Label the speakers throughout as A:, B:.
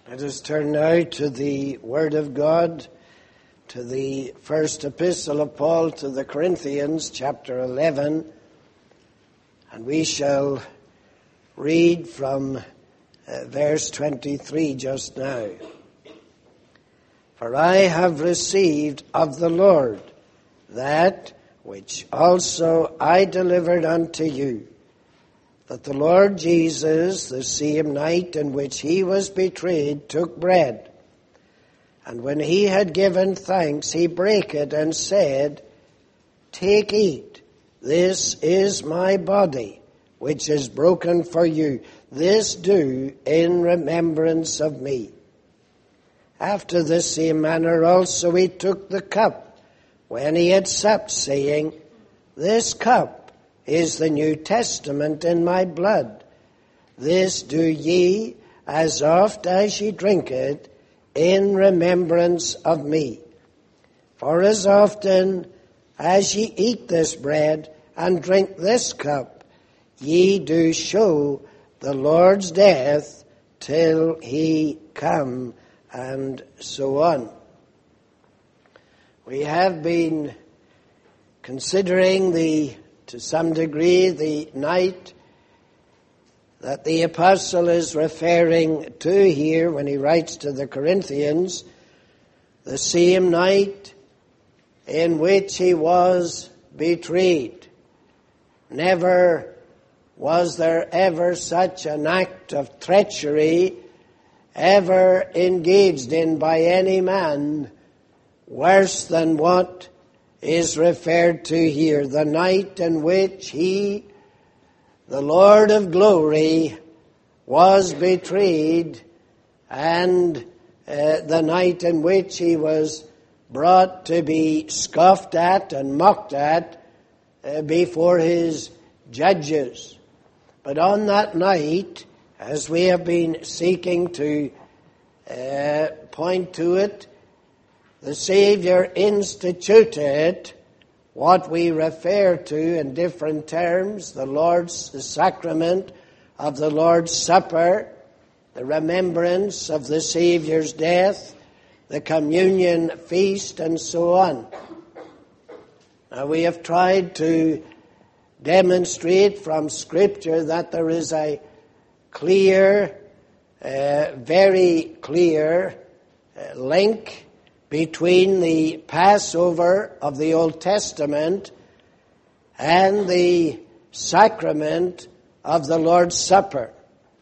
A: Let us turn now to the Word of God, to the first epistle of Paul to the Corinthians, chapter 11, and we shall read from verse 23 just now. For I have received of the Lord that which also I delivered unto you, that the Lord Jesus, the same night in which he was betrayed, took bread. And when he had given thanks, he brake it and said, Take, eat, this is my body, which is broken for you. This do in remembrance of me. After the same manner also he took the cup, when he had supped, saying, This cup is the New Testament in my blood. This do ye, as oft as ye drink it, in remembrance of me. For as often as ye eat this bread and drink this cup, ye do show the Lord's death till he come, and so on. We have been considering to some degree, the night that the apostle is referring to here when he writes to the Corinthians, the same night in which he was betrayed. Never was there ever such an act of treachery ever engaged in by any man worse than what is referred to here, the night in which he, the Lord of glory, was betrayed, and the night in which he was brought to be scoffed at and mocked at before his judges. But on that night, as we have been seeking to point to it, the Savior instituted what we refer to in different terms, the sacrament of the Lord's Supper, the remembrance of the Savior's death, the communion feast, and so on. Now, we have tried to demonstrate from Scripture that there is a clear, very clear link between the Passover of the Old Testament and the sacrament of the Lord's Supper.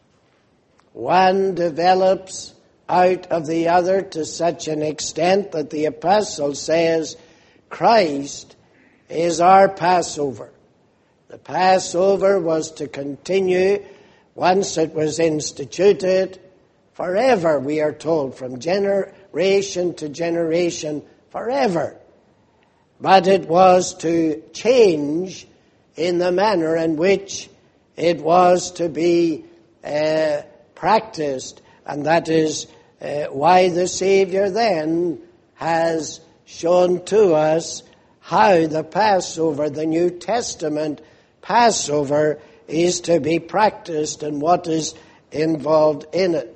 A: One develops out of the other to such an extent that the apostle says Christ is our Passover. The Passover was to continue once it was instituted forever, we are told, from generation to generation, forever. But it was to change in the manner in which it was to be practiced. And that is why the Savior then has shown to us how the Passover, the New Testament Passover, is to be practiced and what is involved in it.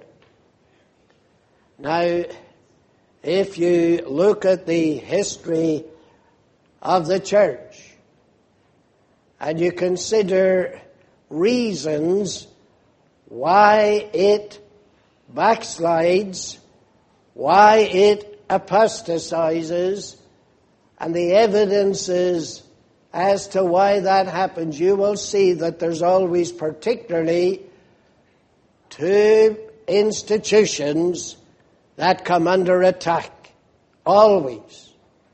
A: Now, if you look at the history of the church and you consider reasons why it backslides, why it apostatizes, and the evidences as to why that happens, you will see that there's always particularly two institutions that come under attack. Always.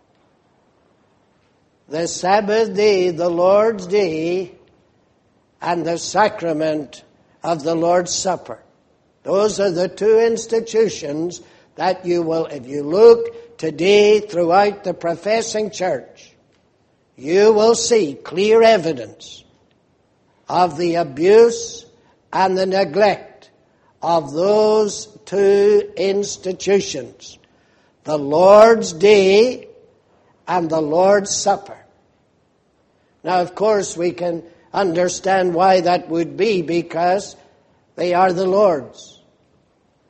A: The Sabbath day, the Lord's Day, and the sacrament of the Lord's Supper. Those are the two institutions that you will, if you look today throughout the professing church, you will see clear evidence of the abuse and the neglect of those two institutions, the Lord's Day and the Lord's Supper. Now, of course, we can understand why that would be, because they are the Lord's.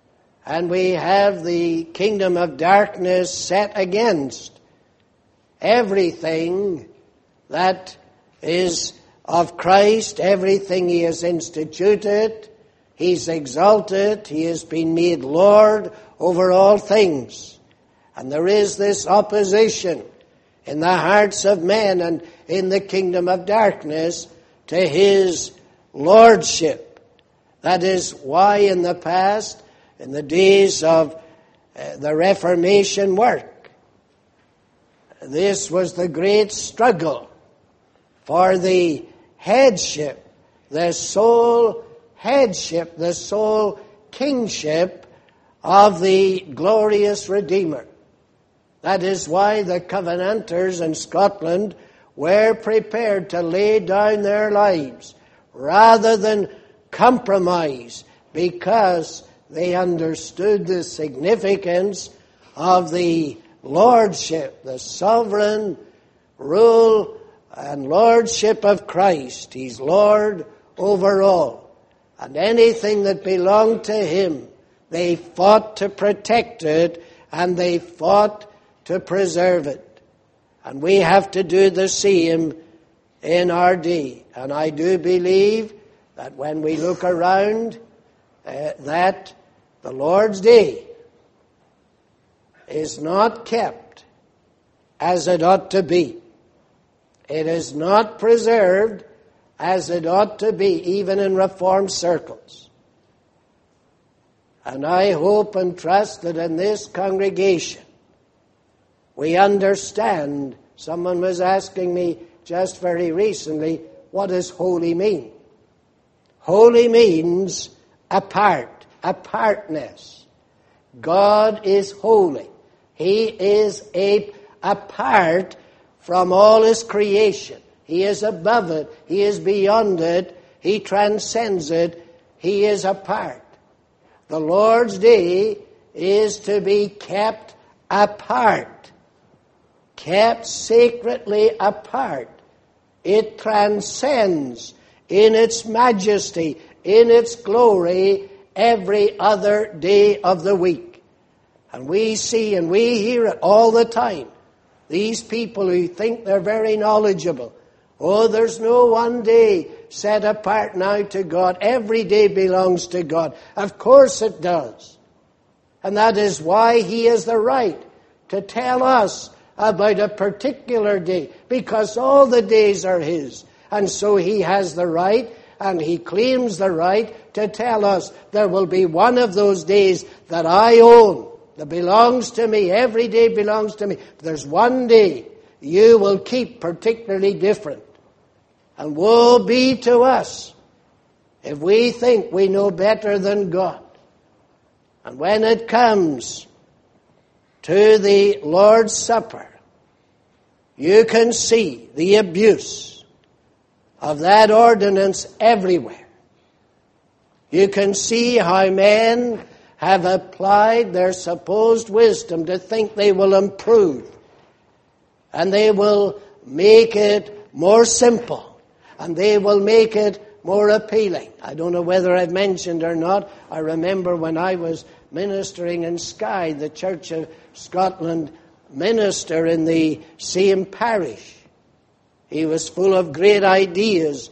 A: and we have the kingdom of darkness set against everything that is of Christ, everything He has instituted. He's exalted. He has been made Lord over all things. And there is this opposition in the hearts of men and in the kingdom of darkness to His lordship. That is why in the past, in the days of the Reformation work, this was the great struggle for the headship, the sole headship, the sole kingship of the glorious Redeemer. That is why the Covenanters in Scotland were prepared to lay down their lives rather than compromise, because they understood the significance of the lordship, the sovereign rule and lordship of Christ. He's Lord over all. And anything that belonged to Him, they fought to protect it and they fought to preserve it. And we have to do the same in our day. And I do believe that when we look around, that the Lord's day is not kept as it ought to be. It is not preserved as it ought to be, even in Reformed circles. And I hope and trust that in this congregation we understand. Someone was asking me just very recently, what does holy mean? Holy means apart, apartness. God is holy. He is apart from all His creation. He is above it. He is beyond it. He transcends it. He is apart. The Lord's day is to be kept apart, kept sacredly apart. It transcends in its majesty, in its glory, every other day of the week. And we see and we hear it all the time. These people who think they're very knowledgeable. Oh, there's no one day set apart now to God. Every day belongs to God. Of course it does. And that is why He has the right to tell us about a particular day, because all the days are His. And so He has the right, and He claims the right to tell us there will be one of those days that I own, that belongs to me. Every day belongs to me. There's one day you will keep particularly different. And woe be to us if we think we know better than God. And when it comes to the Lord's Supper, you can see the abuse of that ordinance everywhere. You can see how men have applied their supposed wisdom to think they will improve, and they will make it more simple, and they will make it more appealing. I don't know whether I've mentioned or not. I remember when I was ministering in Skye, the Church of Scotland minister in the same parish. He was full of great ideas.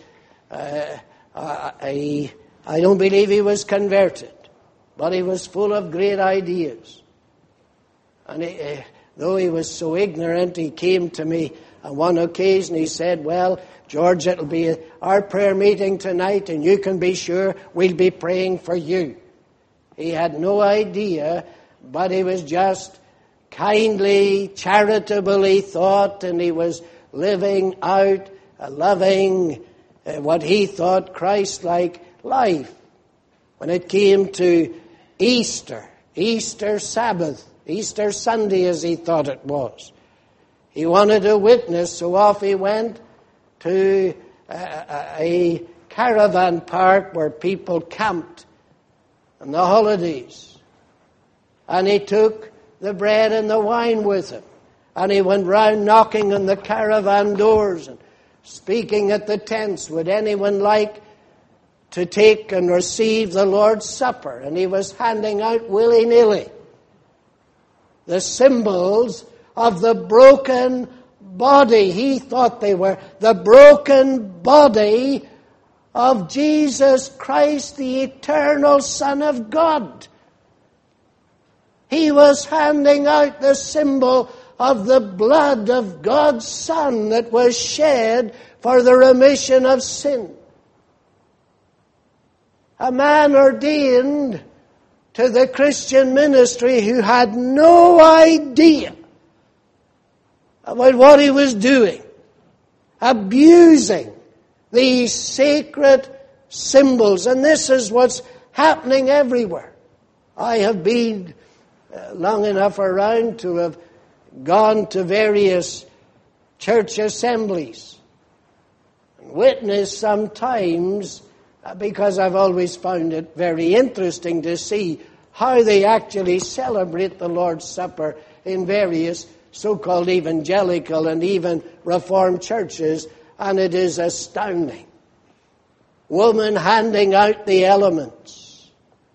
A: I don't believe he was converted, but he was full of great ideas. And though he was so ignorant, he came to me on one occasion. He said, well, George, it'll be our prayer meeting tonight, and you can be sure we'll be praying for you. He had no idea, but he was just kindly, charitable, he thought, and he was living out a loving, what he thought Christ-like life. When it came to Easter, Easter Sabbath, Easter Sunday as he thought it was, he wanted a witness, so off he went to a caravan park where people camped on the holidays. And he took the bread and the wine with him. And he went round knocking on the caravan doors and speaking at the tents. Would anyone like to take and receive the Lord's Supper, and he was handing out willy-nilly the symbols of the broken body. He thought they were the broken body of Jesus Christ, the eternal Son of God. He was handing out the symbol of the blood of God's Son that was shed for the remission of sin. A man ordained to the Christian ministry who had no idea about what he was doing, abusing these sacred symbols. And this is what's happening everywhere. I have been long enough around to have gone to various church assemblies and witnessed sometimes, because I've always found it very interesting to see how they actually celebrate the Lord's Supper in various so-called evangelical and even Reformed churches, and it is astounding. Women handing out the elements.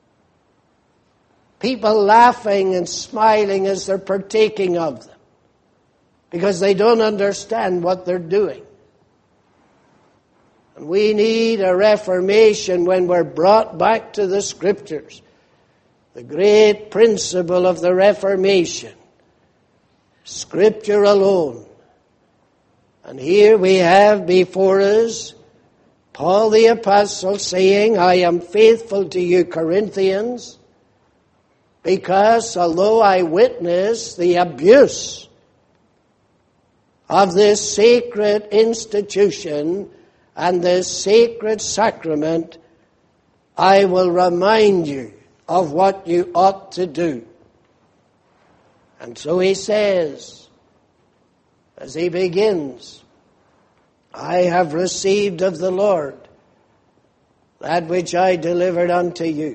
A: People laughing and smiling as they're partaking of them, because they don't understand what they're doing. And we need a reformation when we're brought back to the Scriptures. The great principle of the Reformation. Scripture alone. And here we have before us Paul the Apostle saying, I am faithful to you, Corinthians, because although I witness the abuse of this sacred institution and this sacred sacrament, I will remind you of what you ought to do. And so he says, as he begins, I have received of the Lord that which I delivered unto you.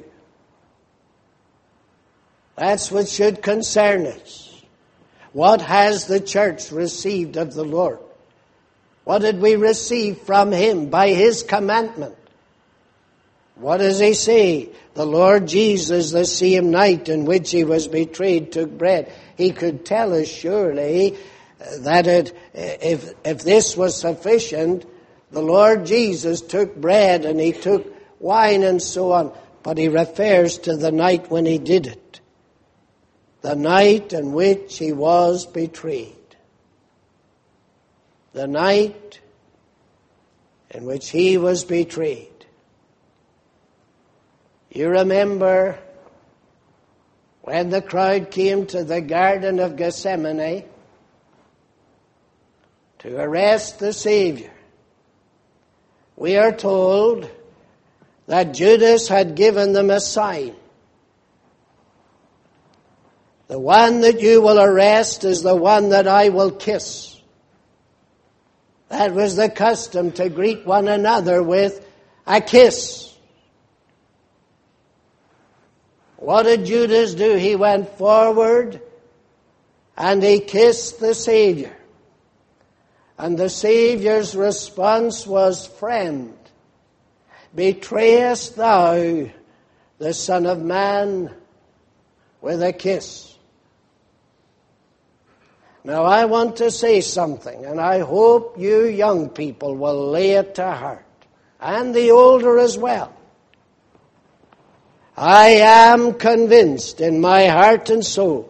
A: That's what should concern us. What has the church received of the Lord? What did we receive from him by his commandment? What does he say? The Lord Jesus, the same night in which he was betrayed, took bread. He could tell us surely that if this was sufficient, the Lord Jesus took bread and he took wine and so on. But he refers to the night when he did it. The night in which he was betrayed. The night in which he was betrayed. You remember when the crowd came to the Garden of Gethsemane to arrest the Savior. We are told that Judas had given them a sign. The one that you will arrest is the one that I will kiss. That was the custom, to greet one another with a kiss. What did Judas do? He went forward and he kissed the Savior. And the Savior's response was, Friend, betrayest thou the Son of Man with a kiss? Now I want to say something, and I hope you young people will lay it to heart, and the older as well. I am convinced in my heart and soul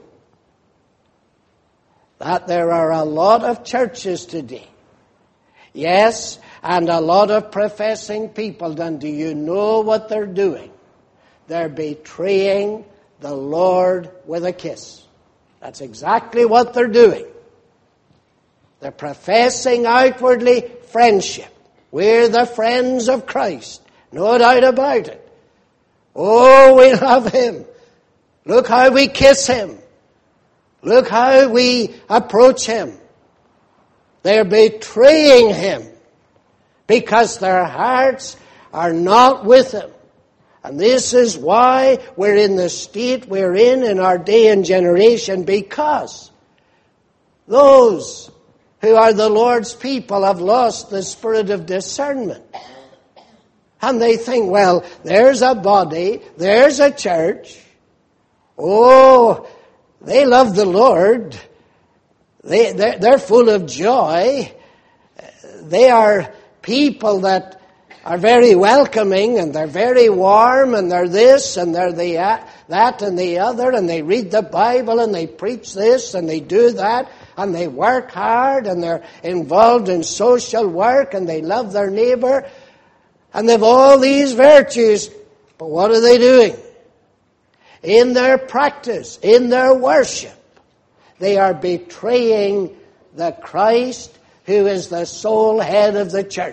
A: that there are a lot of churches today, yes, and a lot of professing people, and do you know what they're doing? They're betraying the Lord with a kiss. That's exactly what they're doing. They're professing outwardly friendship. We're the friends of Christ. No doubt about it. Oh, we love him. Look how we kiss him. Look how we approach him. They're betraying him because their hearts are not with him. And this is why we're in the state we're in our day and generation, because those who are the Lord's people have lost the spirit of discernment. And they think, well, there's a body, there's a church. Oh, they love the Lord. They're full of joy. They are people that are very welcoming, and they're very warm, and they're this, and they're that and the other, and they read the Bible, and they preach this, and they do that, and they work hard, and they're involved in social work, and they love their neighbor, and they've all these virtues. But what are they doing? In their practice, in their worship, they are betraying the Christ who is the sole head of the church.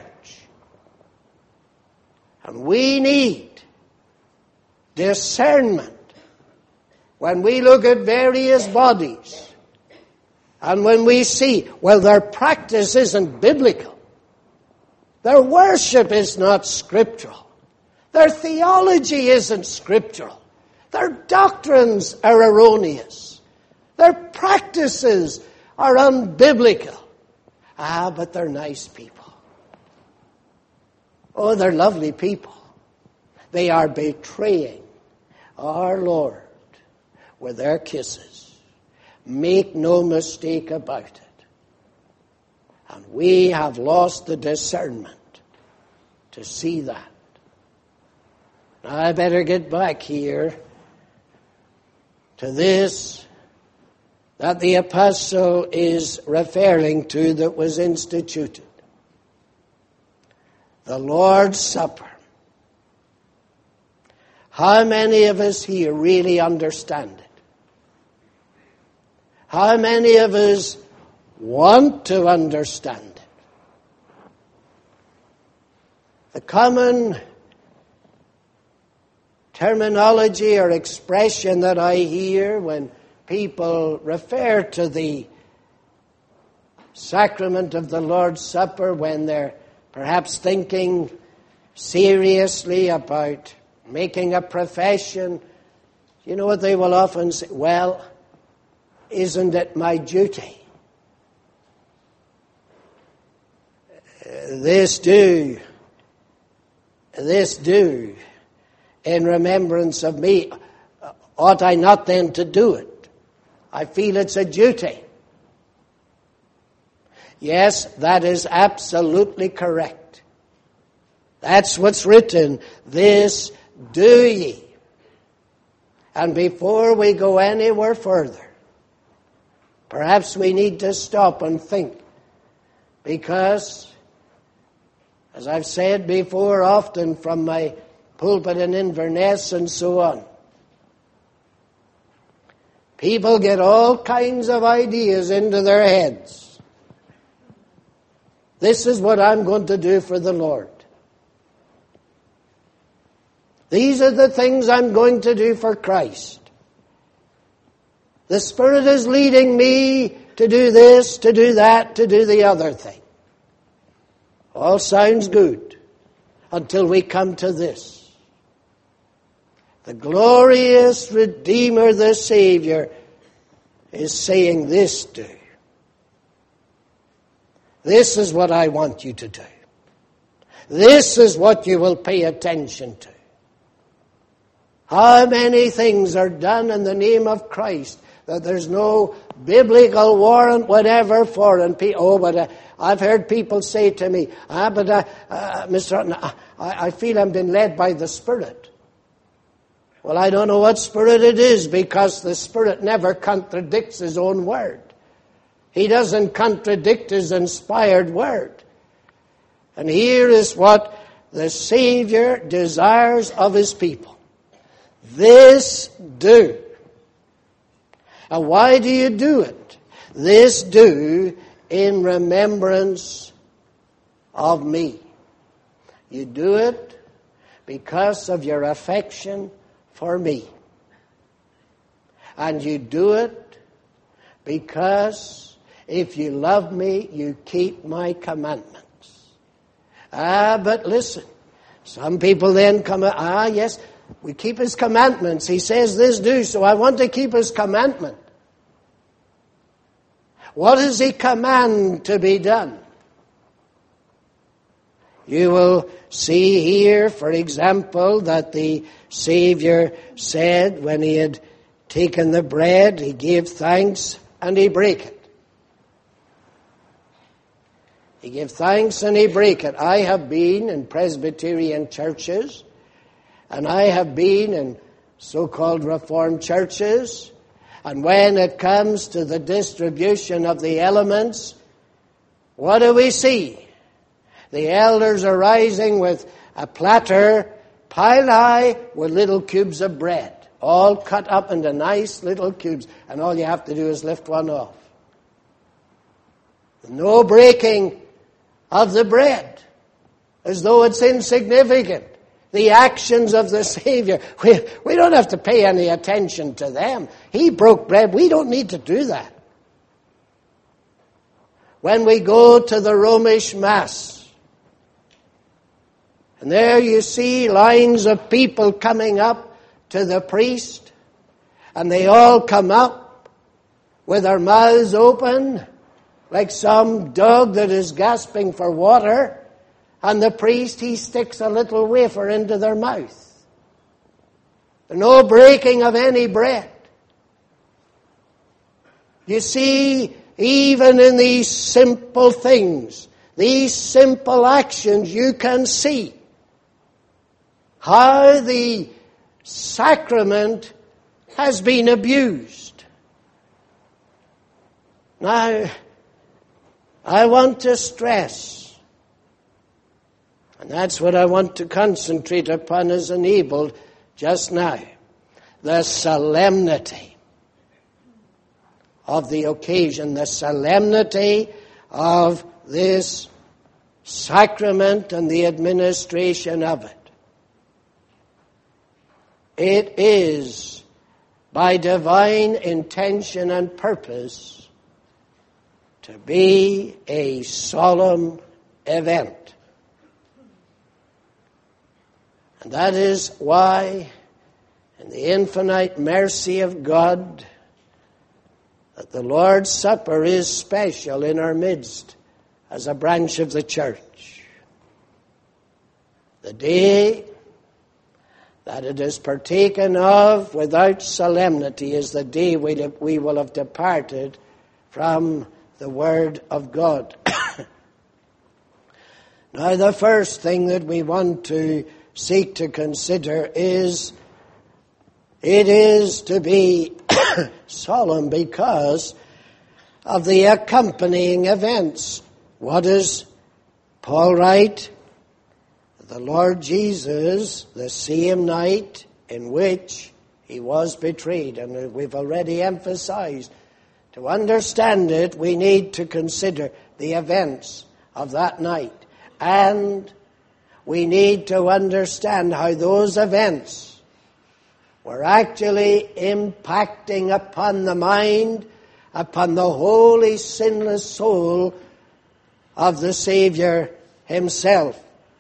A: And we need discernment when we look at various bodies and when we see, well, their practice isn't biblical. Their worship is not scriptural. Their theology isn't scriptural. Their doctrines are erroneous. Their practices are unbiblical. But they're nice people. Oh, they're lovely people. They are betraying our Lord with their kisses. Make no mistake about it. And we have lost the discernment to see that. Now, I better get back here to this that the apostle is referring to that was instituted. The Lord's Supper. How many of us here really understand it? How many of us want to understand it? The common terminology or expression that I hear when people refer to the sacrament of the Lord's Supper, when they're perhaps thinking seriously about making a profession, you know what they will often say? Well, isn't it my duty? This do, in remembrance of me. Ought I not then to do it? I feel it's a duty. Yes, that is absolutely correct. That's what's written. This do ye. And before we go anywhere further, perhaps we need to stop and think. Because, as I've said before, often from my pulpit in Inverness and so on, people get all kinds of ideas into their heads. This is what I'm going to do for the Lord. These are the things I'm going to do for Christ. The Spirit is leading me to do this, to do that, to do the other thing. All sounds good until we come to this. The glorious Redeemer, the Savior, is saying this do. This is what I want you to do. This is what you will pay attention to. How many things are done in the name of Christ that there's no biblical warrant whatever for? And I've heard people say to me, Mr. Hutton, I feel I'm being led by the Spirit. Well, I don't know what Spirit it is, because the Spirit never contradicts His own word. He doesn't contradict His inspired word. And here is what the Savior desires of His people. This do. And why do you do it? This do in remembrance of me. You do it because of your affection for me. And you do it because if you love me, you keep my commandments. But listen, some people then come, yes, we keep His commandments. He says this do, so I want to keep His commandment. What does He command to be done? You will see here, for example, that the Savior said when he had taken the bread, he gave thanks and he brake it. He gave thanks and he brake it. I have been in Presbyterian churches, and I have been in so-called Reformed churches, and when it comes to the distribution of the elements, what do we see? The elders are rising with a platter piled high with little cubes of bread, all cut up into nice little cubes, and all you have to do is lift one off. No breaking of the bread, as though it's insignificant. The actions of the Savior, we don't have to pay any attention to them. He broke bread. We don't need to do that. When we go to the Romish Mass, and there you see lines of people coming up to the priest, and they all come up with their mouths open, like some dog that is gasping for water, and the priest, he sticks a little wafer into their mouth. No breaking of any bread. You see, even in these simple things, these simple actions, you can see how the sacrament has been abused. Now, I want to stress, and that's what I want to concentrate upon as enabled just now, the solemnity of the occasion, the solemnity of this sacrament and the administration of it. It is by divine intention and purpose to be a solemn event. And that is why, in the infinite mercy of God, that the Lord's Supper is special in our midst as a branch of the church. The day that it is partaken of without solemnity is the day we will have departed from the Word of God. Now, the first thing that we want to seek to consider is it is to be solemn because of the accompanying events. What does Paul write? The Lord Jesus, the same night in which he was betrayed, and we've already emphasized, to understand it, we need to consider the events of that night. And we need to understand how those events were actually impacting upon the mind, upon the holy, sinless soul of the Savior himself.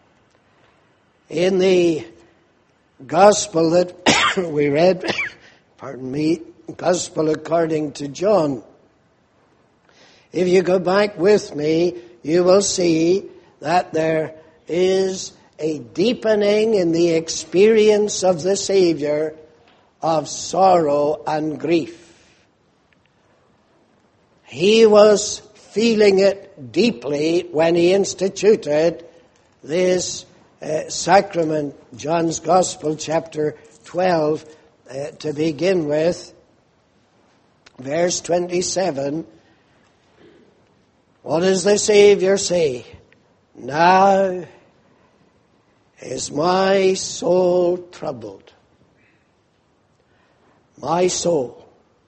A: In the Gospel that we read, Gospel according to John, if you go back with me, you will see that there is a deepening in the experience of the Savior of sorrow and grief. He was feeling it deeply when he instituted this sacrament. John's Gospel, chapter 12, to begin with, verse 27. What does the Savior say? Now is my soul troubled. My soul.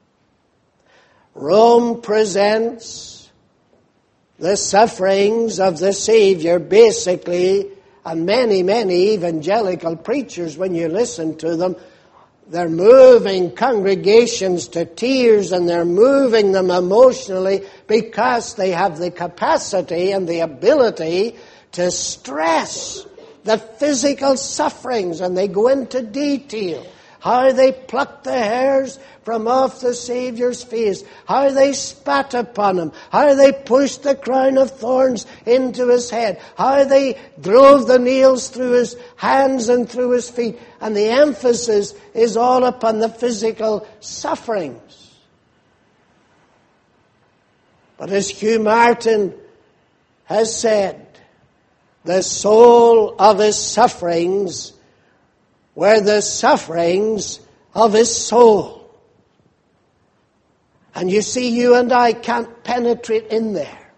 A: Rome presents the sufferings of the Savior basically, and many evangelical preachers, when you listen to them, they're moving congregations to tears, and they're moving them emotionally because they have the capacity and the ability to stress the physical sufferings, and they go into detail how they plucked the hairs from off the Saviour's face, how they spat upon him, how they pushed the crown of thorns into his head, how they drove the nails through his hands and through his feet. And the emphasis is all upon the physical sufferings. But as Hugh Martin has said, the soul of his sufferings were the sufferings of his soul. And you see, you and I can't penetrate in there.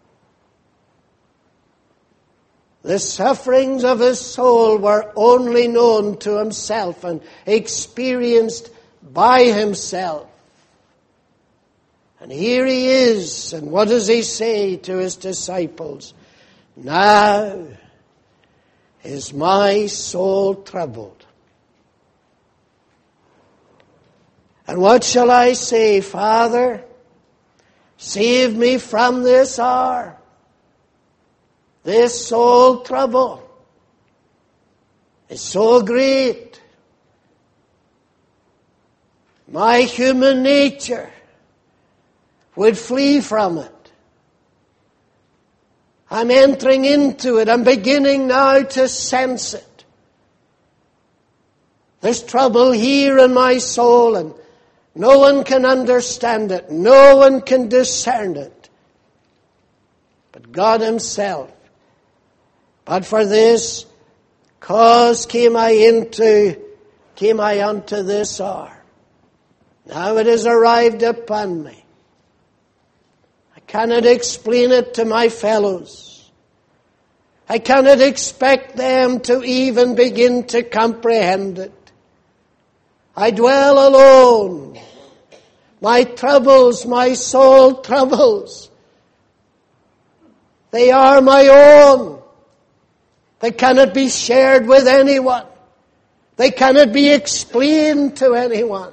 A: The sufferings of his soul were only known to himself and experienced by himself. And here he is, and what does he say to his disciples? Now is my soul troubled. And what shall I say, Father? Save me from this hour, this soul trouble is so great. My human nature would flee from it. I'm entering into it. I'm beginning now to sense it. There's trouble here in my soul, and no one can understand it. No one can discern it. But God himself. But for this cause came I unto this hour. Now it has arrived upon me. Cannot explain it to my fellows. I cannot expect them to even begin to comprehend it. I dwell alone. My troubles, my soul troubles, they are my own. They cannot be shared with anyone. They cannot be explained to anyone.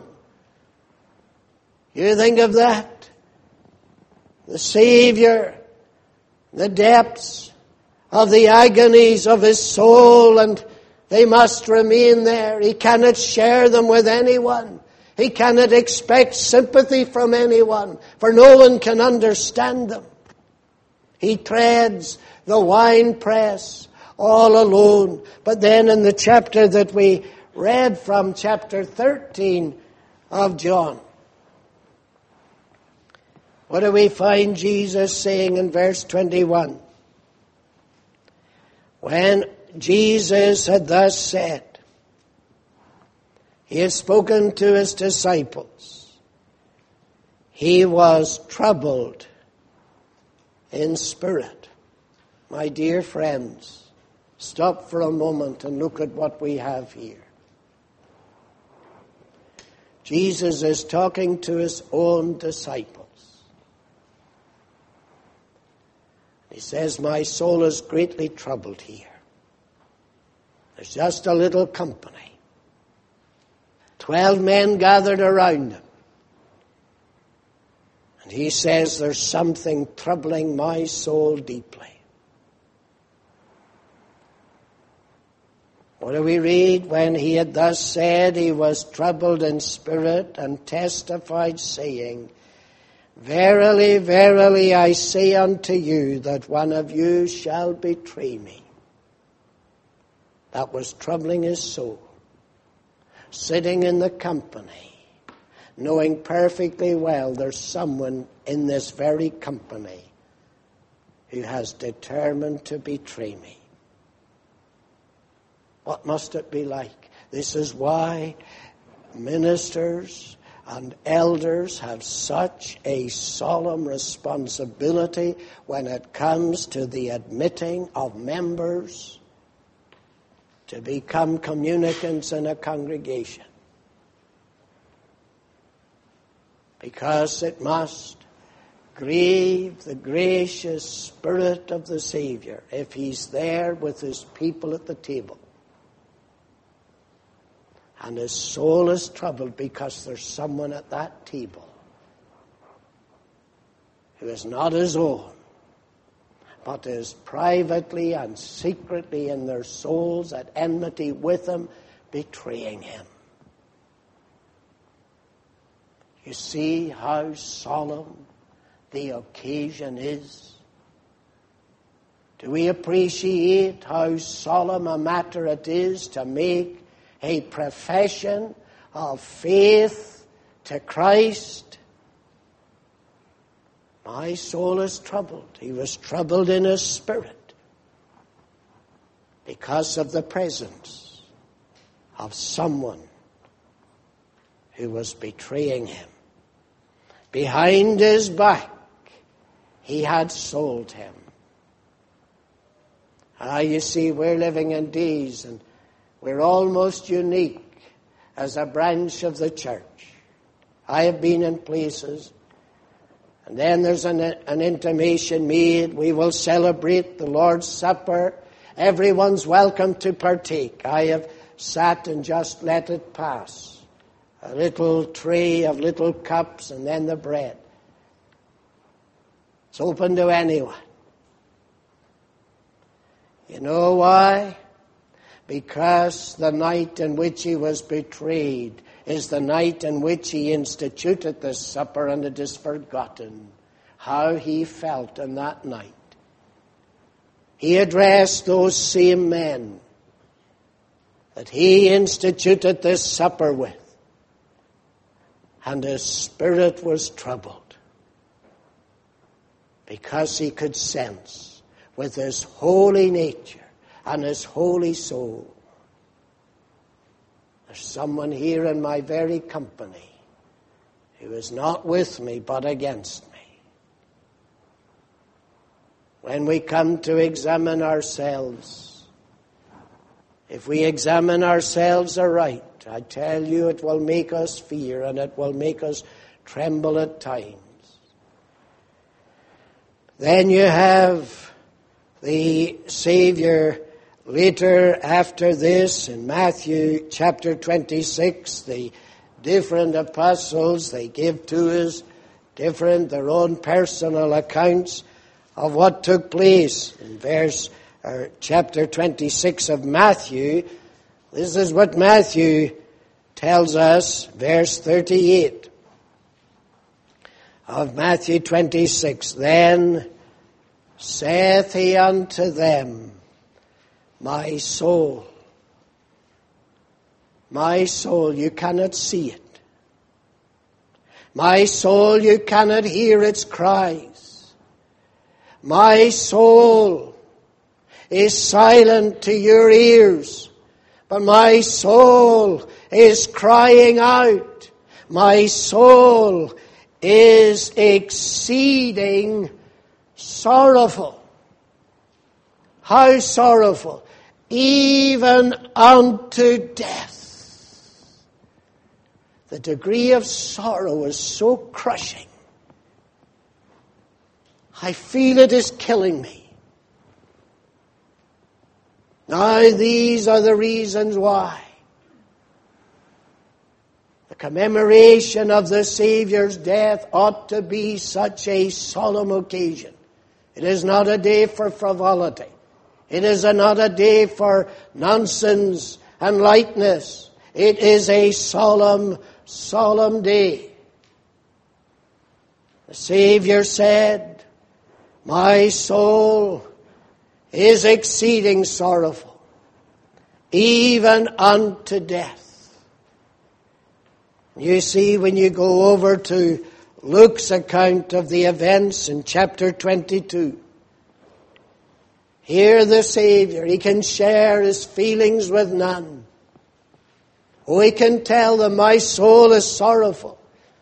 A: You think of that? The Savior, the depths of the agonies of his soul, and they must remain there. He cannot share them with anyone. He cannot expect sympathy from anyone, for no one can understand them. He treads the winepress all alone. But then in the chapter that we read from, chapter 13 of John, what do we find Jesus saying in verse 21? When Jesus had thus said, he had spoken to his disciples. He was troubled in spirit. My dear friends, stop for a moment and look at what we have here. Jesus is talking to his own disciples. He says, my soul is greatly troubled here. There's just a little company. 12 men gathered around him. And he says, there's something troubling my soul deeply. What do we read? When he had thus said, he was troubled in spirit and testified, saying, verily, verily, I say unto you that one of you shall betray me. That was troubling his soul. Sitting in the company, knowing perfectly well there's someone in this very company who has determined to betray me. What must it be like? This is why ministers and elders have such a solemn responsibility when it comes to the admitting of members to become communicants in a congregation. Because it must grieve the gracious Spirit of the Savior if he's there with his people at the table. And his soul is troubled because there's someone at that table who is not his own, but is privately and secretly in their souls at enmity with him, betraying him. You see how solemn the occasion is? Do we appreciate how solemn a matter it is to make a profession of faith to Christ? My soul is troubled. He was troubled in his spirit because of the presence of someone who was betraying him. Behind his back, he had sold him. You see, we're living in days, and we're almost unique as a branch of the church. I have been in places, and then there's an intimation made. We will celebrate the Lord's Supper. Everyone's welcome to partake. I have sat and just let it pass. A little tray of little cups and then the bread. It's open to anyone. You know why? Because the night in which he was betrayed is the night in which he instituted this supper, and it is forgotten how he felt on that night. He addressed those same men that he instituted this supper with, and his spirit was troubled because he could sense with his holy nature and his holy soul, there's someone here in my very company who is not with me but against me. When we come to examine ourselves, if we examine ourselves aright, I tell you it will make us fear and it will make us tremble at times. Then you have the Savior later after this in Matthew chapter 26, the different apostles, they give to us their own personal accounts of what took place. In chapter 26 of Matthew, this is what Matthew tells us, verse 38 of Matthew 26. Then saith he unto them, my soul, you cannot see it. My soul, you cannot hear its cries. My soul is silent to your ears, but my soul is crying out. My soul is exceeding sorrowful. How sorrowful? Even unto death. The degree of sorrow is so crushing. I feel it is killing me. Now these are the reasons why the commemoration of the Savior's death ought to be such a solemn occasion. It is not a day for frivolity. It is not a day for nonsense and lightness. It is a solemn, solemn day. The Savior said, my soul is exceeding sorrowful, even unto death. You see, when you go over to Luke's account of the events in chapter 22, here the Savior, he can share his feelings with none. Oh, he can tell them, my soul is sorrowful.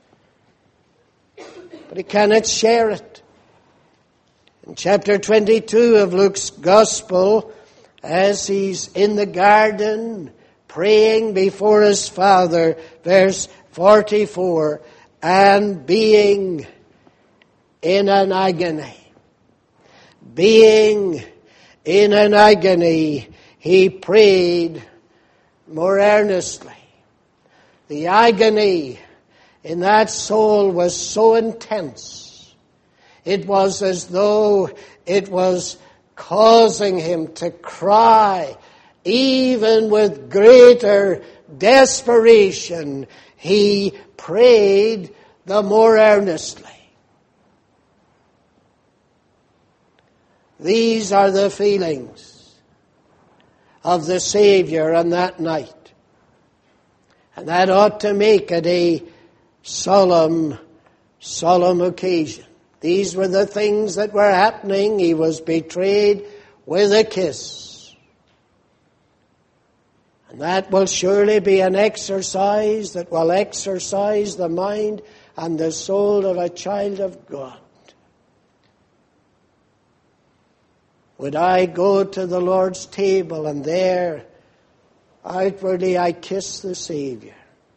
A: But he cannot share it. In chapter 22 of Luke's Gospel, as he's in the garden praying before his Father, verse 44, and being in an agony. Being in an agony, he prayed more earnestly. The agony in that soul was so intense. It was as though it was causing him to cry, even with greater desperation. He prayed the more earnestly. These are the feelings of the Savior on that night. And that ought to make it a solemn occasion. These were the things that were happening. He was betrayed with a kiss. And that will surely be an exercise that will exercise the mind and the soul of a child of God. Would I go to the Lord's table and there outwardly I kiss the Savior,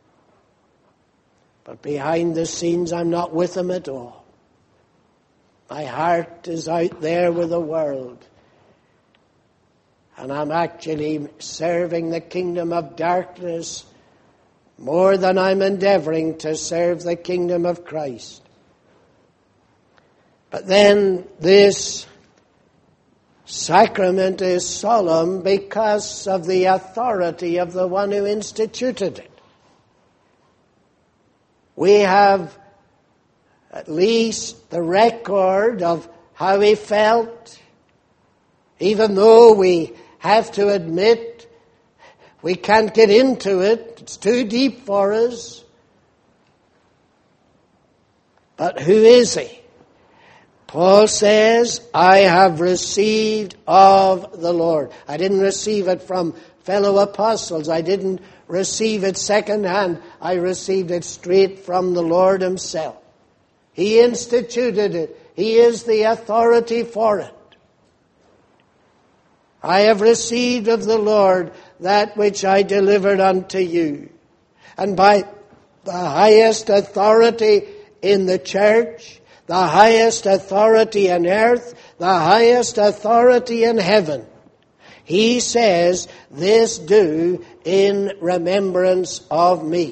A: but behind the scenes I'm not with Him at all. My heart is out there with the world, and I'm actually serving the kingdom of darkness more than I'm endeavoring to serve the kingdom of Christ. But then this sacrament is solemn because of the authority of the one who instituted it. We have at least the record of how he felt, even though we have to admit we can't get into it. It's too deep for us. But who is he? Paul says, I have received of the Lord. I didn't receive it from fellow apostles. I didn't receive it secondhand. I received it straight from the Lord Himself. He instituted it. He is the authority for it. I have received of the Lord that which I delivered unto you. And by the highest authority in the church, the highest authority on earth, the highest authority in heaven, he says, this do in remembrance of me.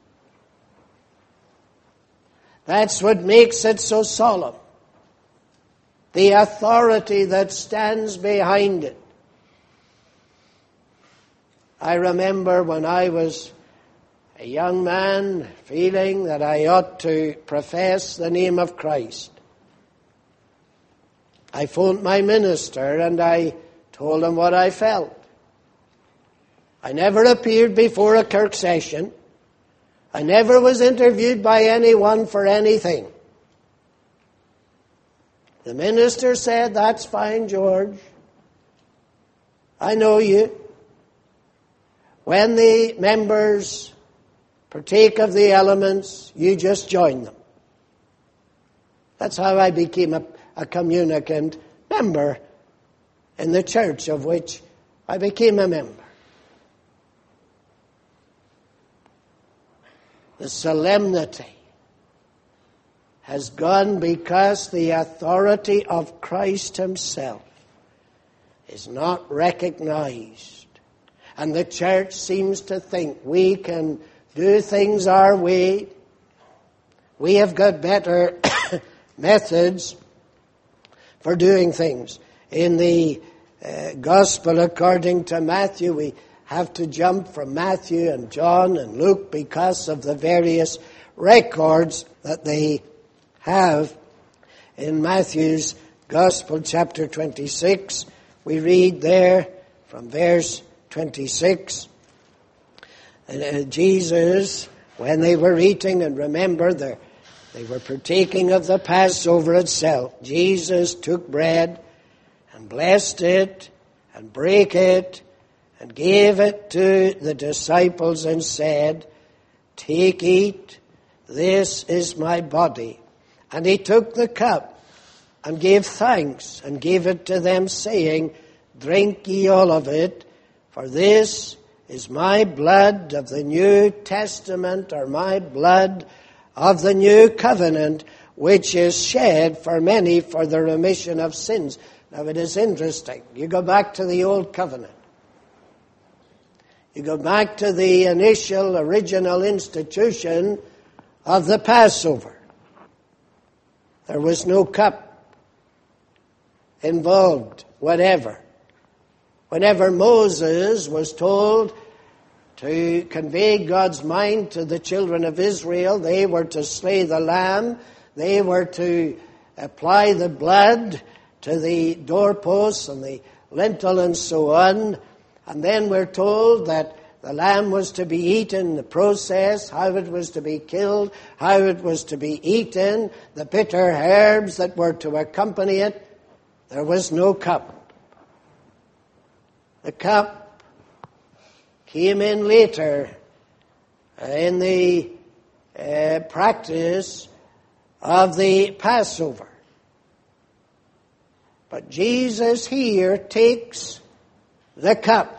A: That's what makes it so solemn. The authority that stands behind it. I remember when I was a young man feeling that I ought to profess the name of Christ. I phoned my minister and I told him what I felt. I never appeared before a Kirk session. I never was interviewed by anyone for anything. The minister said, that's fine, George. I know you. When the members partake of the elements, you just join them. That's how I became a communicant member in the church of which I became a member. The solemnity has gone because the authority of Christ Himself is not recognized. And the church seems to think we can do things our way. We have got better methods for doing things. In the Gospel according to Matthew, we have to jump from Matthew and John and Luke because of the various records that they have. In Matthew's Gospel, chapter 26, we read there from verse 26, Jesus, when they were eating, and remember they were partaking of the Passover itself, Jesus took bread and blessed it and brake it and gave it to the disciples and said, take, eat, this is my body. And he took the cup and gave thanks and gave it to them, saying, drink ye all of it, for this is my blood of the New Testament, or my blood of the New Covenant, which is shed for many for the remission of sins. Now it is interesting. You go back to the Old Covenant. You go back to the initial, original institution of the Passover. There was no cup involved, whatever. Whenever Moses was told to convey God's mind to the children of Israel. They were to slay the lamb. They were to apply the blood to the doorposts and the lintel and so on. And then we're told that the lamb was to be eaten, the process, how it was to be killed, how it was to be eaten, the bitter herbs that were to accompany it. There was no cup. The cup came in later in the practice of the Passover. But Jesus here takes the cup.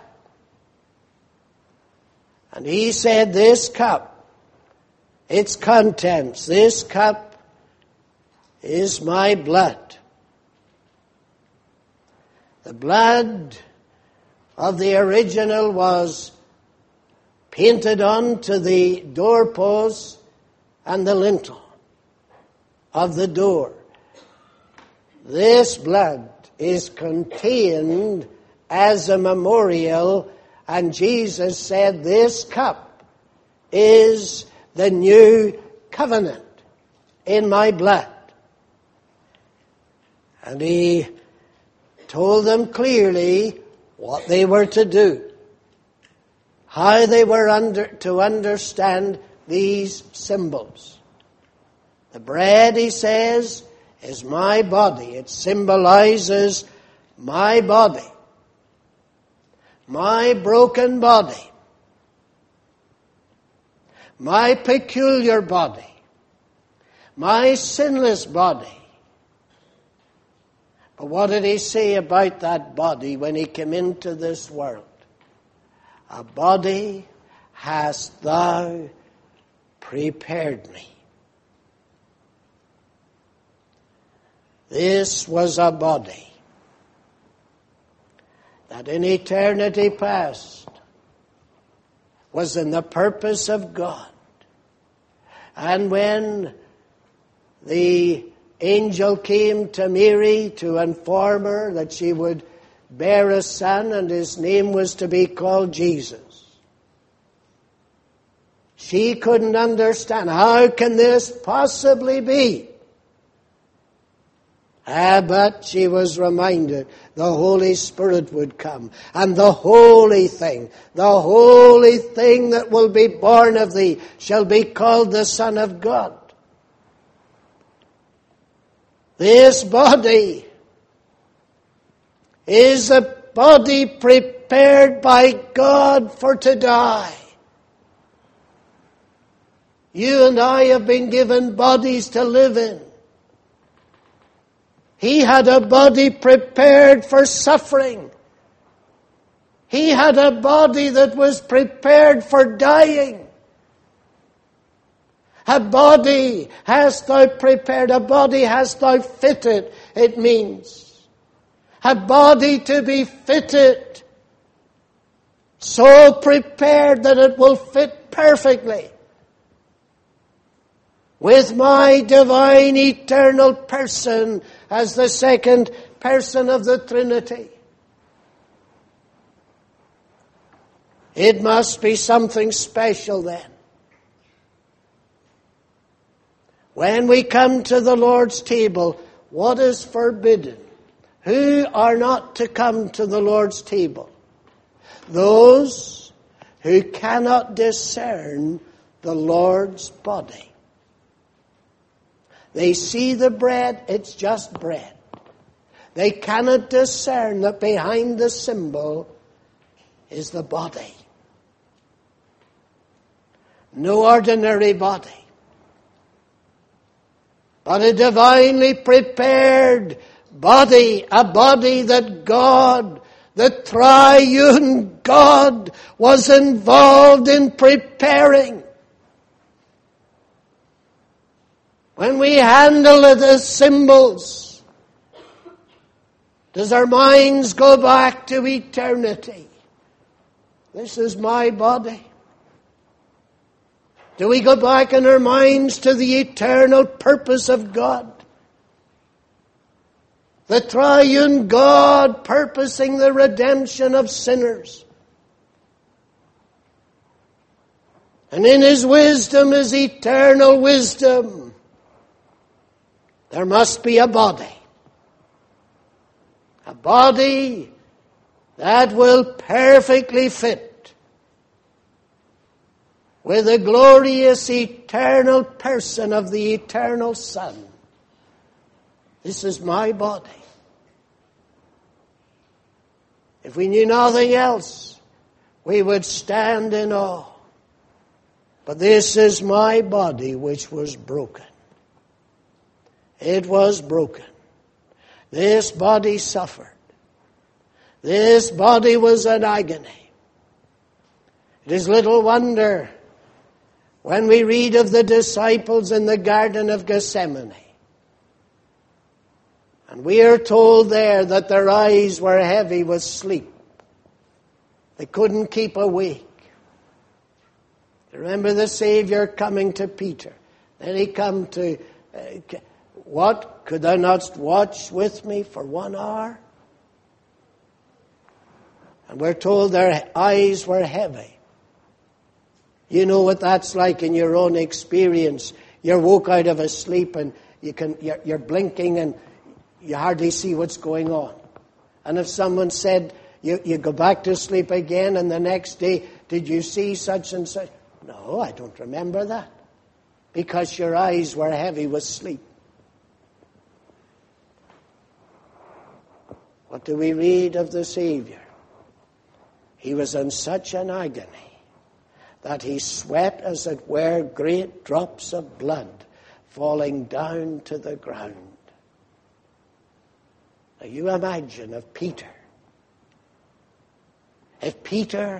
A: And he said, this cup, its contents, this cup is my blood. The blood of the original was painted onto the doorposts and the lintel of the door. This blood is contained as a memorial, and Jesus said, this cup is the new covenant in my blood. And he told them clearly what they were to do, how they were to understand these symbols. The bread, he says, is my body. It symbolizes my body, my broken body, my peculiar body, my sinless body. But what did he say about that body when he came into this world? A body hast thou prepared me. This was a body that in eternity past was in the purpose of God. And when the angel came to Mary to inform her that she would bear a son and his name was to be called Jesus, she couldn't understand, how can this possibly be? But she was reminded the Holy Spirit would come, and the holy thing that will be born of thee shall be called the Son of God. This body is a body prepared by God for to die. You and I have been given bodies to live in. He had a body prepared for suffering. He had a body that was prepared for dying. A body hast thou prepared, a body hast thou fitted, it means. A body to be fitted, so prepared that it will fit perfectly with my divine eternal person as the second person of the Trinity. It must be something special then. When we come to the Lord's table, what is forbidden? Who are not to come to the Lord's table? Those who cannot discern the Lord's body. They see the bread, it's just bread. They cannot discern that behind the symbol is the body. No ordinary body, but a divinely prepared body, a body that God, the triune God, was involved in preparing. When we handle it as symbols, does our minds go back to eternity? This is my body. Do we go back in our minds to the eternal purpose of God? The triune God purposing the redemption of sinners. And in His wisdom, His eternal wisdom, there must be a body. A body that will perfectly fit with the glorious eternal person of the eternal Son. This is my body. If we knew nothing else, we would stand in awe. But this is my body which was broken. It was broken. This body suffered. This body was in agony. It is little wonder when we read of the disciples in the Garden of Gethsemane. And we are told there that their eyes were heavy with sleep. They couldn't keep awake. Remember the Savior coming to Peter. Then He come to, what? Could thou not watch with me for 1 hour? And we're told their eyes were heavy. You know what that's like in your own experience. You're woke out of a sleep and you're blinking and you hardly see what's going on. And if someone said, you go back to sleep again and the next day, did you see such and such? No, I don't remember that. Because your eyes were heavy with sleep. What do we read of the Savior? He was in such an agony that He sweat, as it were, great drops of blood falling down to the ground. Now you imagine of Peter. If Peter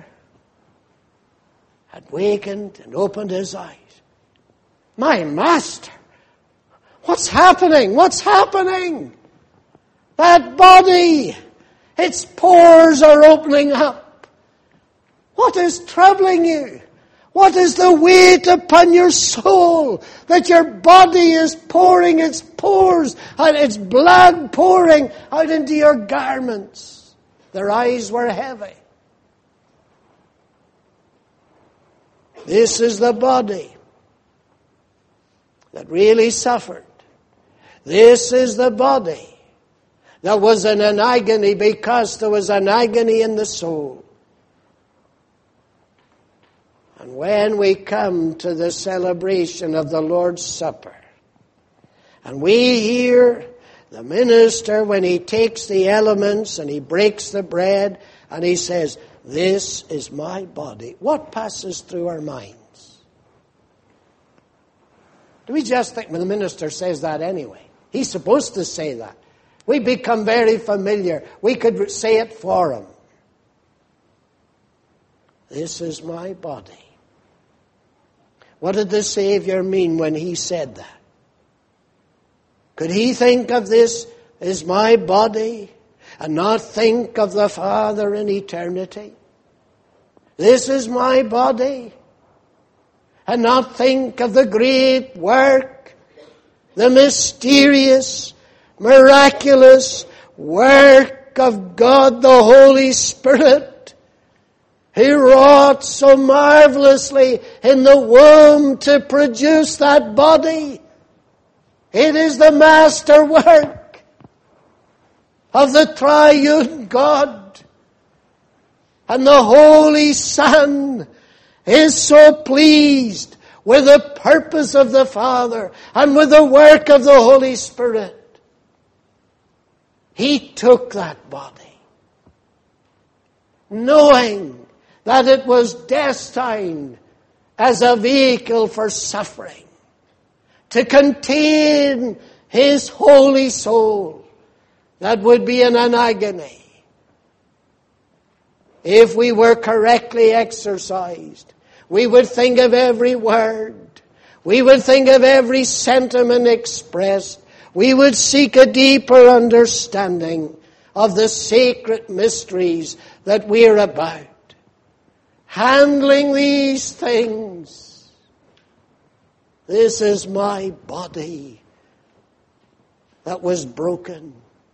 A: had wakened and opened his eyes, my Master, what's happening? What's happening? That body, its pores are opening up. What is troubling you? What is the weight upon your soul that your body is pouring its pores and its blood pouring out into your garments? Their eyes were heavy. This is the body that really suffered. This is the body that was in an agony because there was an agony in the soul. And when we come to the celebration of the Lord's Supper, and we hear the minister when he takes the elements and he breaks the bread and he says, "This is my body," what passes through our minds? Do we just think, well, the minister says that anyway? He's supposed to say that. We become very familiar. We could say it for him. This is my body. What did the Savior mean when He said that? Could He think of this as my body and not think of the Father in eternity? This is my body. And not think of the great work, the mysterious, miraculous work of God the Holy Spirit. He wrought so marvelously in the womb to produce that body. It is the master work of the triune God. And the Holy Son is so pleased with the purpose of the Father and with the work of the Holy Spirit. He took that body, knowing that it was destined as a vehicle for suffering, to contain His holy soul that would be in an agony. If we were correctly exercised, we would think of every word. We would think of every sentiment expressed. We would seek a deeper understanding of the sacred mysteries that we are about. Handling these things. This is my body that was broken.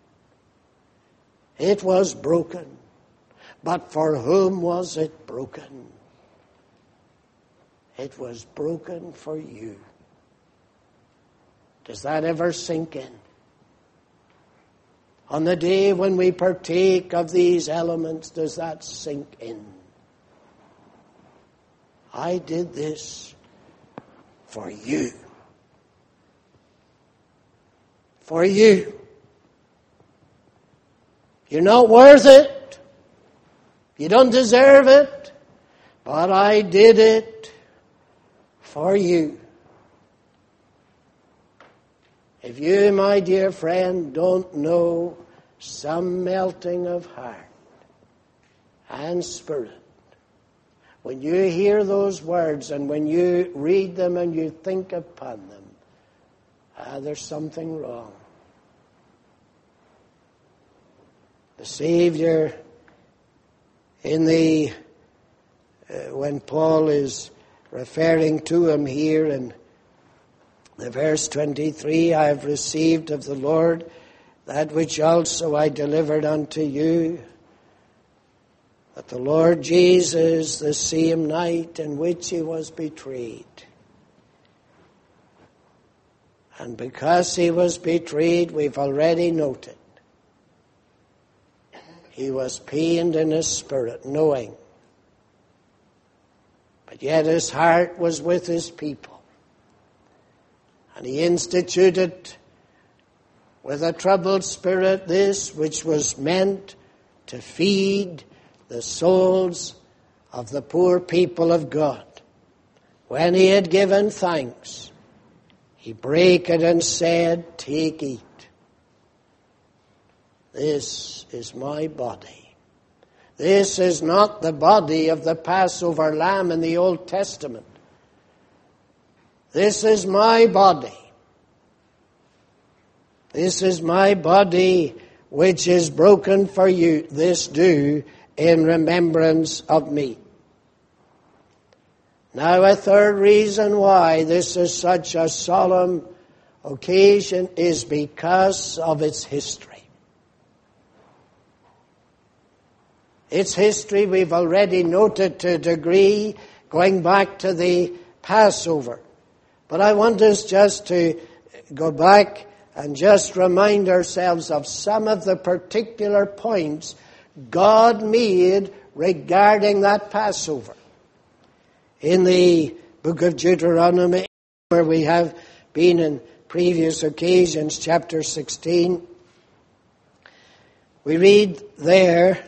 A: It was broken. But for whom was it broken? It was broken for you. Does that ever sink in? On the day when we partake of these elements, does that sink in? I did this for you. For you. You're not worth it. You don't deserve it. But I did it for you. If you, my dear friend, don't know some melting of heart and spirit, when you hear those words and when you read them and you think upon them, there's something wrong. The Savior, when Paul is referring to him here in the verse 23, I have received of the Lord that which also I delivered unto you, that the Lord Jesus, the same night in which he was betrayed, and because he was betrayed, we've already noted, he was pained in his spirit, knowing, but yet his heart was with his people. And he instituted with a troubled spirit this which was meant to feed the souls of the poor people of God. When he had given thanks, he brake it and said, take, eat. This is my body. This is not the body of the Passover lamb in the Old Testament. This is my body. This is my body which is broken for you. This do in remembrance of me. Now a third reason why this is such a solemn occasion is because of its history. Its history we've already noted to a degree, going back to the Passover. But I want us just to go back and just remind ourselves of some of the particular points God made regarding that Passover. In the book of Deuteronomy, where we have been in previous occasions, chapter 16, we read there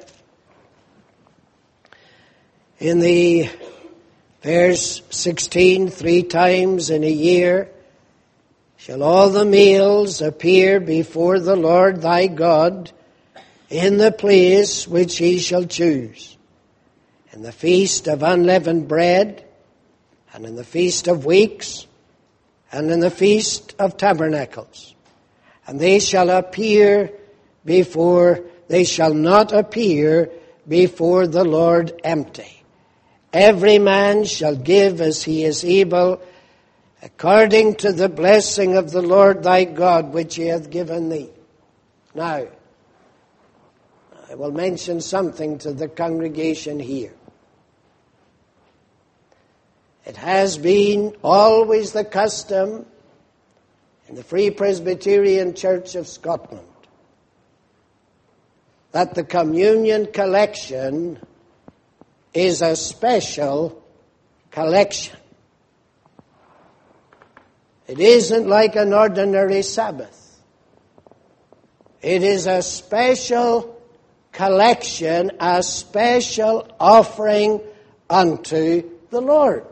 A: in the verse 16, 3 times in a year shall all the males appear before the Lord thy God in the place which he shall choose, in the feast of unleavened bread, and in the feast of weeks, and in the feast of tabernacles. And they shall not appear before the Lord empty. Every man shall give as he is able, according to the blessing of the Lord thy God, which he hath given thee. Now, I will mention something to the congregation here. It has been always the custom in the Free Presbyterian Church of Scotland that the communion collection is a special collection. It isn't like an ordinary Sabbath. It is a special collection, a special offering unto the Lord.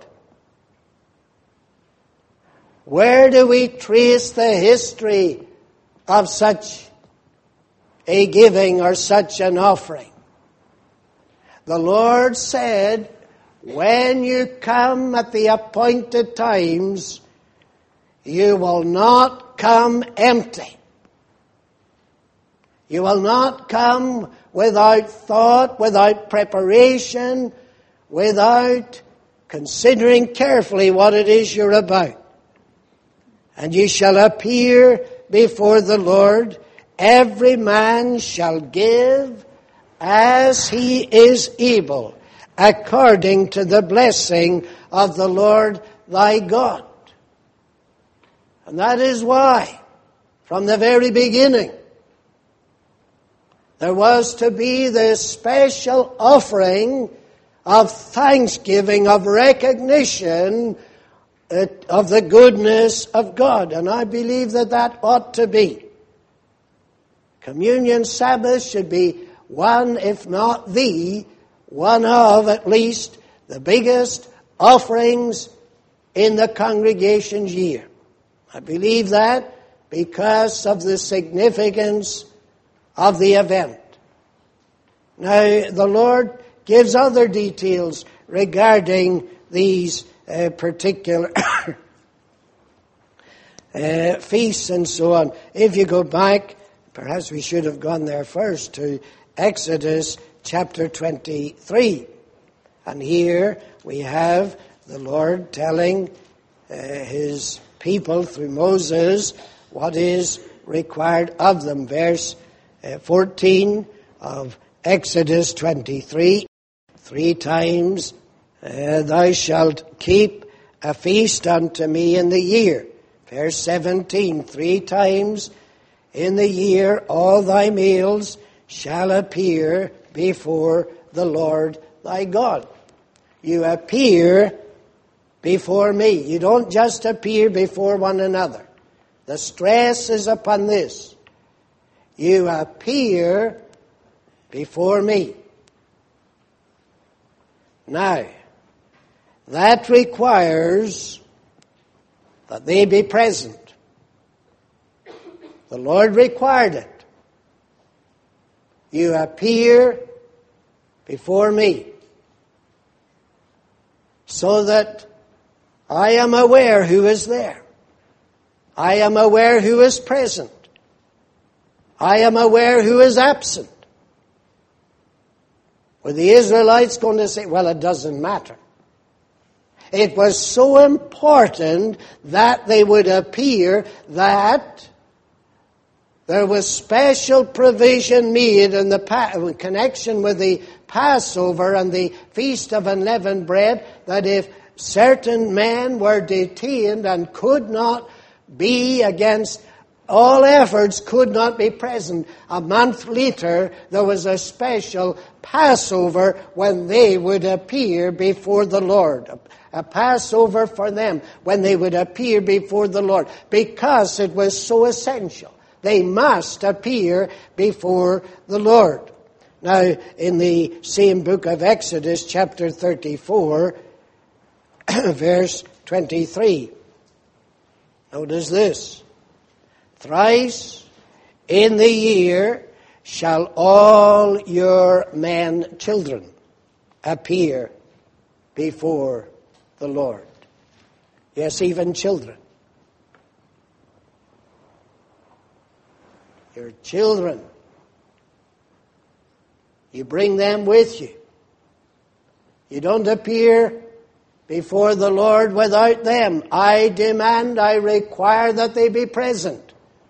A: Where do we trace the history of such a giving or such an offering? The Lord said, when you come at the appointed times, you will not come empty. You will not come without thought, without preparation, without considering carefully what it is you're about. And ye shall appear before the Lord. Every man shall give as he is able, according to the blessing of the Lord thy God. And that is why, from the very beginning, there was to be this special offering of thanksgiving, of recognition of the goodness of God. And I believe that that ought to be. Communion Sabbath should be one, if not the, one of at least the biggest offerings in the congregation's year. I believe that because of the significance of the event. Now, the Lord gives other details regarding these particular feasts and so on. If you go back, perhaps we should have gone there first, to Exodus chapter 23. And here we have the Lord telling His people through Moses what is required of them. Verse 14 of Exodus 23. 3 times thou shalt keep a feast unto me in the year. Verse 17. 3 times in the year all thy meals shall appear before the Lord thy God. You appear before me. You don't just appear before one another. The stress is upon this. You appear before me. Now, that requires that they be present. The Lord required it. You appear before me, so that I am aware who is there. I am aware who is present. I am aware who is absent. Were the Israelites going to say, well, it doesn't matter? It was so important that they would appear that there was special provision made in connection with the Passover and the Feast of Unleavened Bread, that if certain men were detained and could not be, against all efforts, could not be present, a month later there was a special Passover when they would appear before the Lord. A Passover for them when they would appear before the Lord, because it was so essential. They must appear before the Lord. Now, in the same book of Exodus, chapter 34, verse 23, notice this. Thrice in the year shall all your men children appear before the Lord. Yes, even children. Your children. You bring them with you. You don't appear before the Lord without them. I demand, I require that they be present.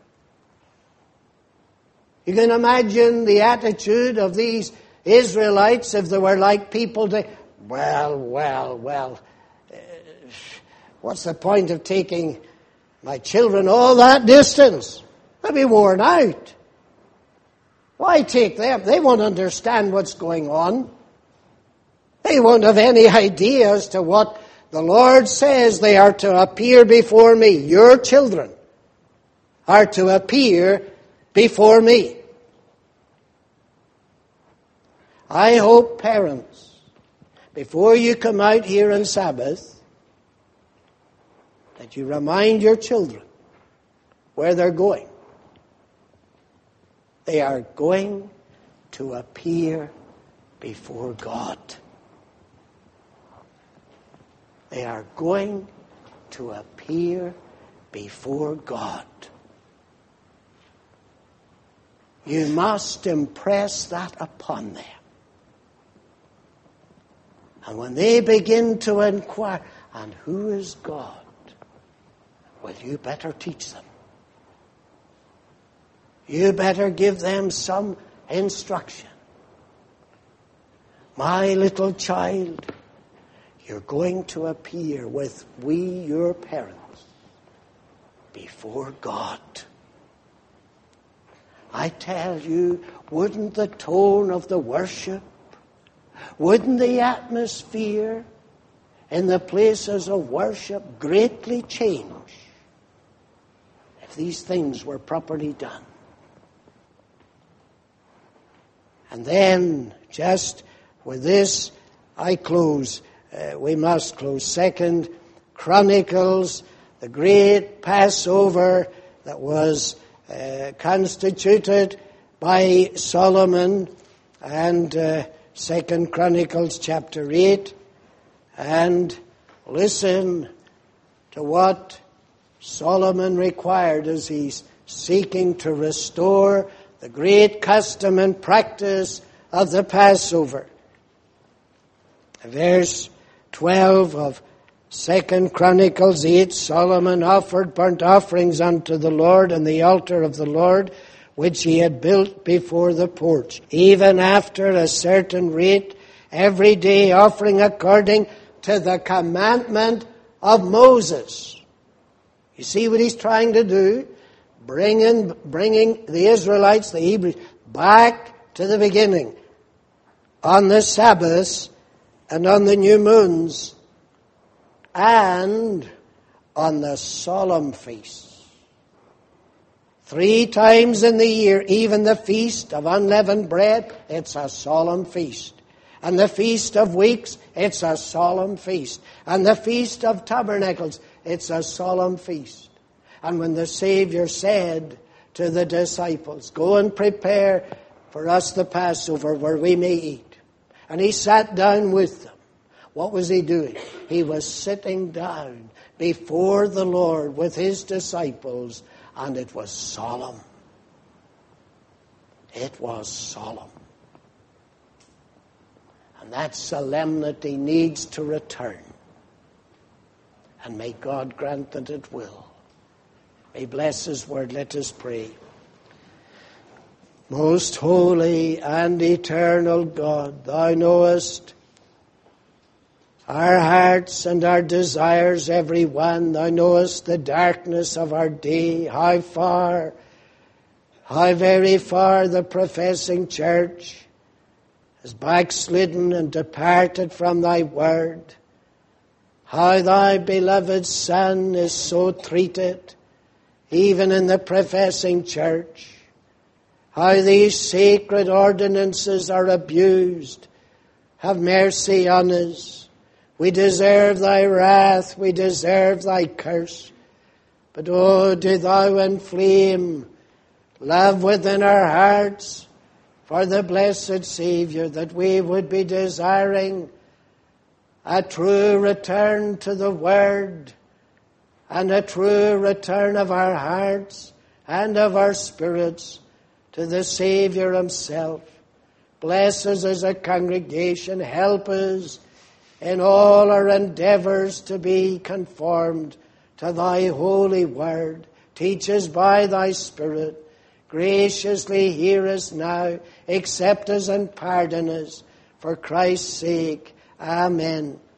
A: You can imagine the attitude of these Israelites if they were like people to, well, what's the point of taking my children all that distance? They'll be worn out. Why take them? They won't understand what's going on. They won't have any idea as to what the Lord says. They are to appear before me. Your children are to appear before me. I hope, parents, before you come out here on Sabbath, that you remind your children where they're going. They are going to appear before God. They are going to appear before God. You must impress that upon them. And when they begin to inquire, and who is God? Well, you better teach them. You better give them some instruction. My little child, you're going to appear with we, your parents, before God. I tell you, wouldn't the tone of the worship, wouldn't the atmosphere in the places of worship greatly change if these things were properly done? And then, just with this, I close. We must close. 2 Chronicles, the great Passover that was constituted by Solomon, and 2 Chronicles chapter 8. And listen to what Solomon required as he's seeking to restore the great custom and practice of the Passover. Verse 12 of 2 Chronicles 8, Solomon offered burnt offerings unto the Lord on the altar of the Lord, which he had built before the porch, even after a certain rate, every day offering according to the commandment of Moses. You see what he's trying to do? Bringing the Israelites, the Hebrews, back to the beginning. On the Sabbaths and on the new moons and on the solemn feasts. 3 times in the year, even the feast of unleavened bread, it's a solemn feast. And the feast of weeks, it's a solemn feast. And the feast of tabernacles, it's a solemn feast. And when the Savior said to the disciples, go and prepare for us the Passover where we may eat. And he sat down with them. What was he doing? He was sitting down before the Lord with his disciples, and it was solemn. It was solemn. And that solemnity needs to return. And may God grant that it will. May bless his word. Let us pray. Most holy and eternal God, thou knowest our hearts and our desires, every one. Thou knowest the darkness of our day, how very far the professing church has backslidden and departed from thy word. How thy beloved Son is so treated, even in the professing church. How these sacred ordinances are abused. Have mercy on us. We deserve thy wrath, we deserve thy curse. But oh, do thou inflame love within our hearts for the blessed Savior, that we would be desiring a true return to the Word and a true return of our hearts and of our spirits to the Savior himself. Bless us as a congregation. Help us in all our endeavors to be conformed to thy holy word. Teach us by thy Spirit. Graciously hear us now. Accept us and pardon us. For Christ's sake. Amen.